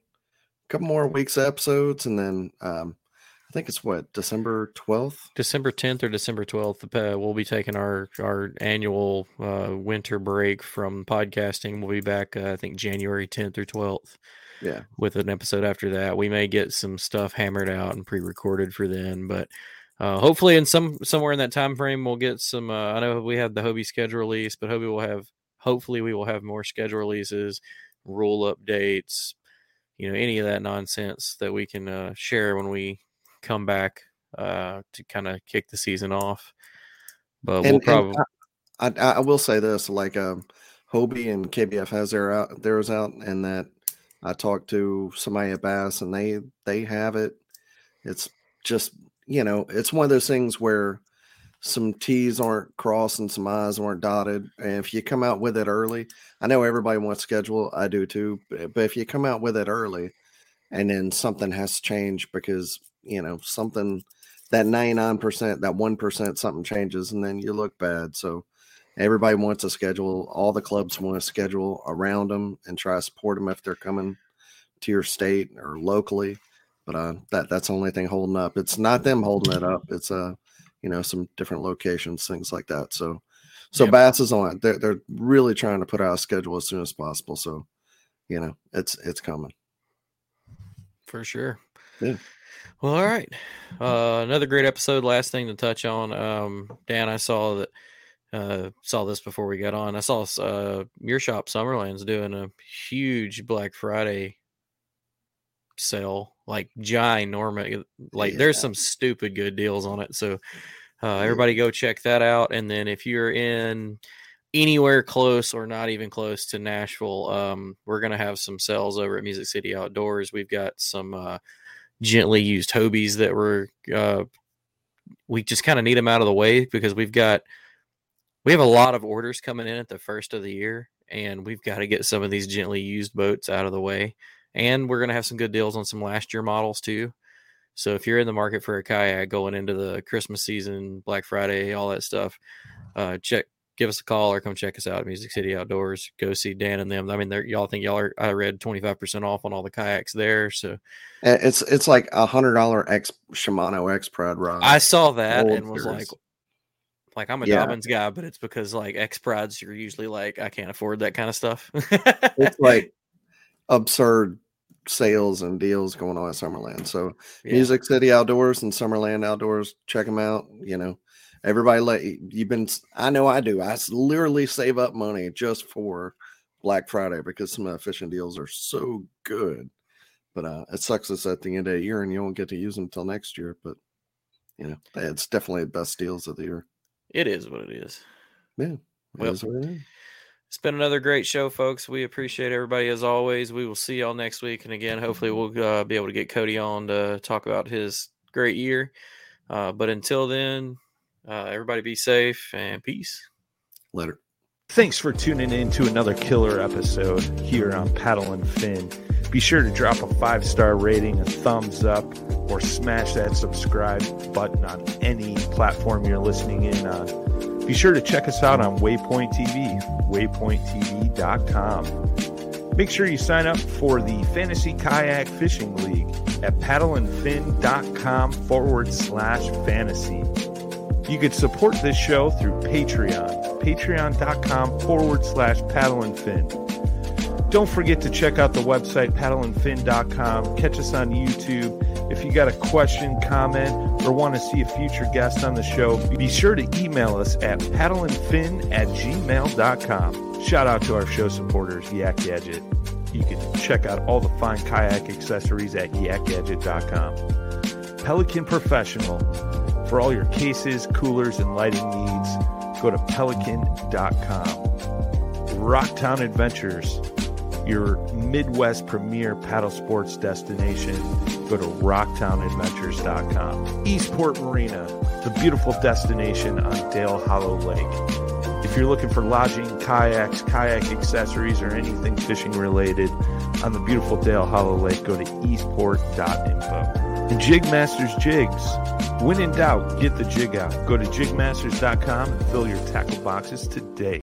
more weeks episodes, and then I think it's December 12th?
December 10th or December 12th. We'll be taking our annual winter break from podcasting. We'll be back, I think, January 10th or 12th.
Yeah.
With an episode after that. We may get some stuff hammered out and pre-recorded for then, but hopefully in somewhere in that time frame, we'll get some. I know we have the Hobie schedule release, but hopefully we will have more schedule releases, rule updates, you know, any of that nonsense that we can share when we come back to kind of kick the season off. But we'll probably.
I will say this: like Hobie and KBF has theirs out, and that I talked to somebody at Bass, and they have it. It's just, you know, it's one of those things where some T's aren't crossed and some I's aren't dotted. And if you come out with it early, I know everybody wants schedule. I do too. But if you come out with it early and then something has to change because, you know, something, that 99%, that 1%, something changes, and then you look bad. So everybody wants a schedule. All the clubs want a schedule around them and try to support them if they're coming to your state or locally. But that's the only thing holding up. It's not them holding it up. It's some different locations, things like that. So Bass is on it. They're really trying to put out a schedule as soon as possible. So, it's coming.
For sure.
Yeah.
Well, all right. Another great episode. Last thing to touch on. Dan, I saw this before we got on. I saw your shop, Summerland's, doing a huge Black Friday sale, like ginormous. Like there's some stupid good deals on it. So everybody go check that out. And then if you're in anywhere close or not even close to Nashville, we're going to have some sales over at Music City Outdoors. We've got some gently used Hobies that we just kind of need them out of the way because we have a lot of orders coming in at the first of the year, and we've got to get some of these gently used boats out of the way. And we're going to have some good deals on some last year models too. So if you're in the market for a kayak going into the Christmas season, Black Friday, all that stuff, give us a call or come check us out at Music City Outdoors. Go see Dan and them. I mean, I read 25% off on all the kayaks there. So
it's like $100 Shimano X Prod rod.
I saw that and was like I'm a Dobbins guy, but it's because like X Prods, you're usually like, I can't afford that kind of stuff.
It's like absurd sales and deals going on at Summerland. So Music City Outdoors and Summerland Outdoors, check them out. Everybody I know I do. I literally save up money just for Black Friday because some of the fishing deals are so good. But it sucks it's at the end of the year and you won't get to use them until next year. But it's definitely the best deals of the year.
It is what it is.
Yeah.
Well, it's been another great show, folks. We appreciate everybody as always. We will see y'all next week. And again, hopefully we'll be able to get Cody on to talk about his great year. But until then, everybody be safe and peace.
Later.
Thanks for tuning in to another killer episode here on Paddle and Fin. Be sure to drop a 5-star rating, a thumbs up, or smash that subscribe button on any platform you're listening in on. Be sure to check us out on Waypoint TV, waypointtv.com. Make sure you sign up for the Fantasy Kayak Fishing League at paddleandfin.com/fantasy. You could support this show through Patreon, patreon.com/paddleandfin. Don't forget to check out the website, paddleandfin.com. Catch us on YouTube. If you got a question, comment, or want to see a future guest on the show, be sure to email us at paddleandfin@gmail.com. Shout out to our show supporters, Yak Gadget. You can check out all the fine kayak accessories at yakgadget.com. Pelican Professional. For all your cases, coolers, and lighting needs, go to pelican.com. Rocktown Adventures, your Midwest premier paddle sports destination. Go to rocktownadventures.com. Eastport Marina, the beautiful destination on Dale Hollow Lake. If you're looking for lodging, kayaks, kayak accessories, or anything fishing related on the beautiful Dale Hollow Lake, go to eastport.info. And Jigmasters Jigs. When in doubt, get the jig out. Go to jigmasters.com and fill your tackle boxes today.